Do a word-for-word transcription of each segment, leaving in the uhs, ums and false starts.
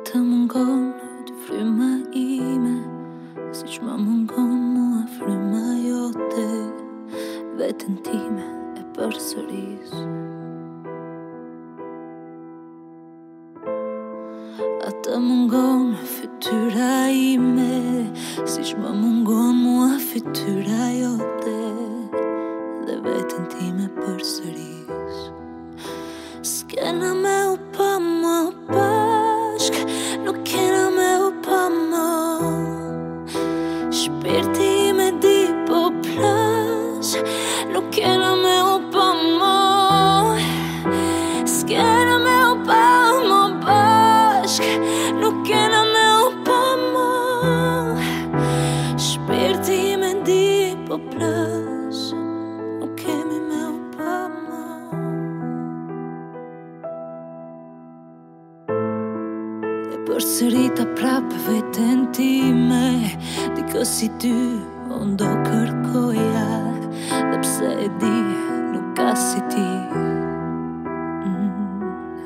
të mungon të fryma ime, siç më mungon mua fryma jote, veten time e përsëris. A të mungon fytyra ime, siç më mungon mua fytyra jote, dhe veten time përsëris. S'kena me u pa më bashk, nuk kena me u pa më. Shpirti ime di po plas, nuk kena me u pa më. S'kena me u pa më bashk, nuk kena me u pa më. Shpirti ime di po plas, nuk kemi me u pa më. Përsërita prapë veten time, dikë si ty unë do kërkoja, dhe pse e di nuk ka si ti. mm.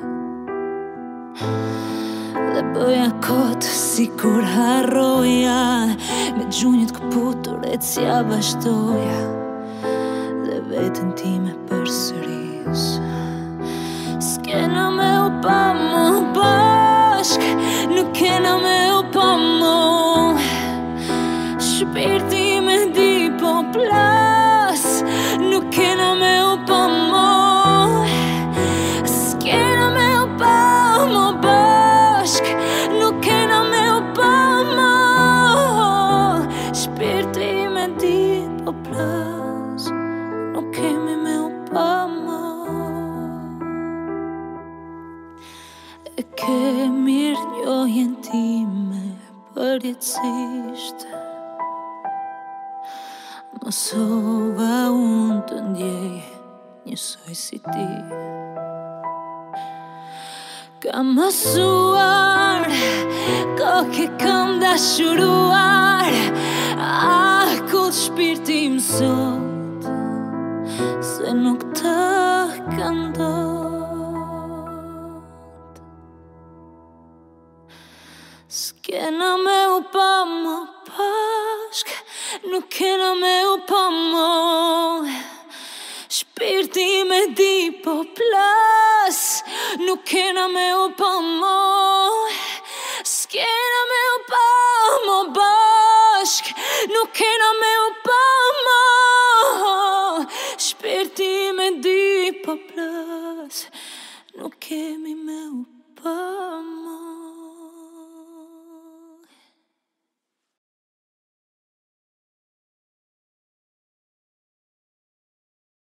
Dhe bëja kot si kur harroja, me gjunjët këputur e cja vazhdoja, dhe veten time përsëris. S'kena me u pa më bashk, nuk kena me u pa më. Shpirti ime di po plas, nuk kena me u pa më. S'kena me u pa më bashk, nuk kena me u pa më. Shpirti ime di po plas, nuk kemi me u pa më. E ke mirë njohjen time përjetësisht, mësova unë të ndjej njësoj si ti. Kam mësuar, koke kam dashuruar, ah, kull shpirti im sot, se nuk të këndon. S'kena me u pa më bashk, nuk kena me u pa më. Shpirti ime di po plas, nuk kena me u pa më.